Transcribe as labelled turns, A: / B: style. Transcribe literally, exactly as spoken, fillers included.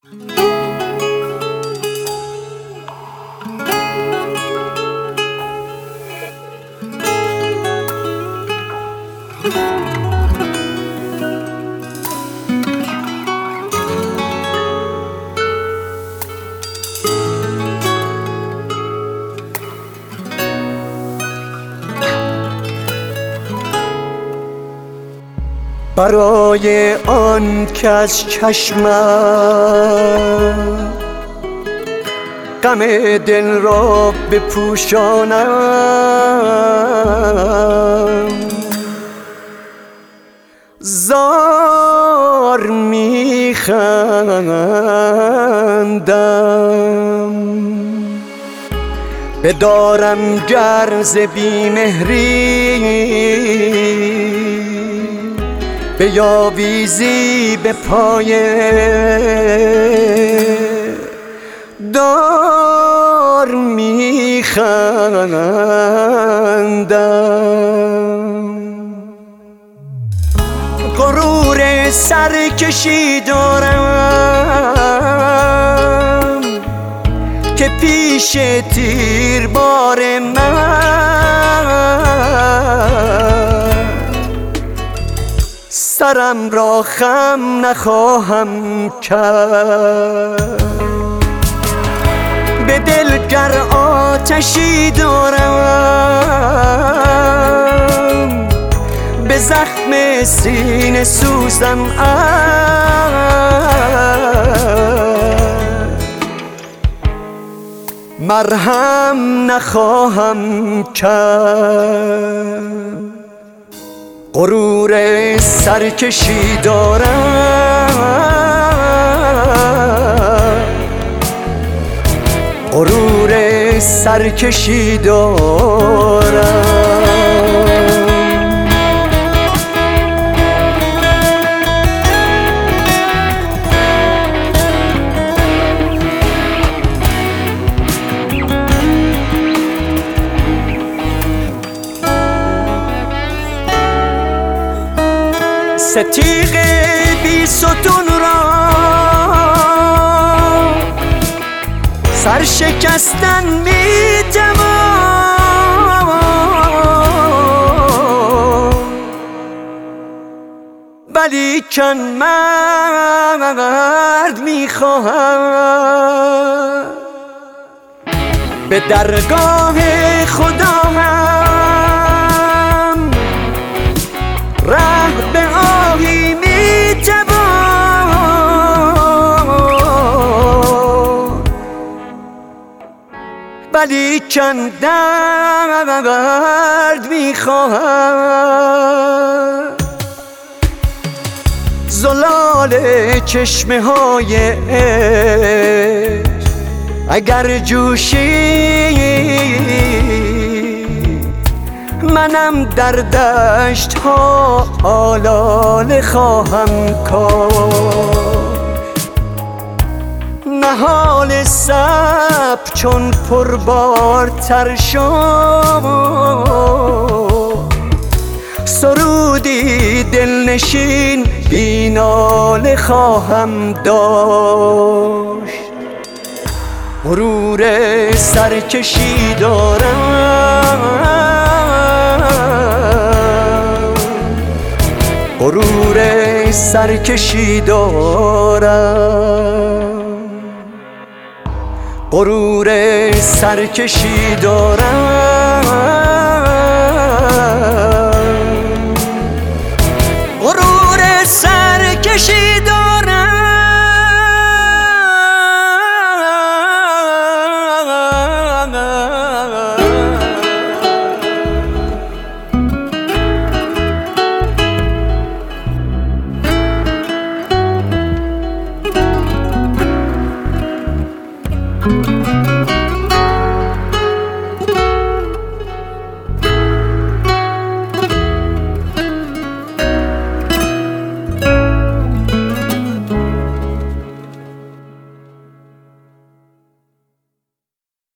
A: برای آن که از چشمم غم دل را بپوشانم، زار میخندم. بدارم گر ز بیمهری بیاویزی به پای دار میخندم. غرور سرکشی دارم که پیش تیربار من سرم را خم نخواهم کرد. به دل گر آتشی دارم به زخم سینه سوزم مرهم نخواهم کرد. غرور سرکشی دارم، غرور سرکشی دارم. ستیغ بی ستون را سر شکستن می توان، ولیکن مرد می خواهم به درگاه خدا هم ره به آهی می توان، ولیکن درد می خواهم. زلال چشمه های عشق اگر جوشید منم در دشت ها آلاله خواهم کاشت. نهال صبر چون پربارتر شد سرودی دلنشین بی ناله خواهم داشت. غرور سرکشی دارم، غرور سرکشی دارم، غرور سرکشی دارم، غرور سرکشی دارم.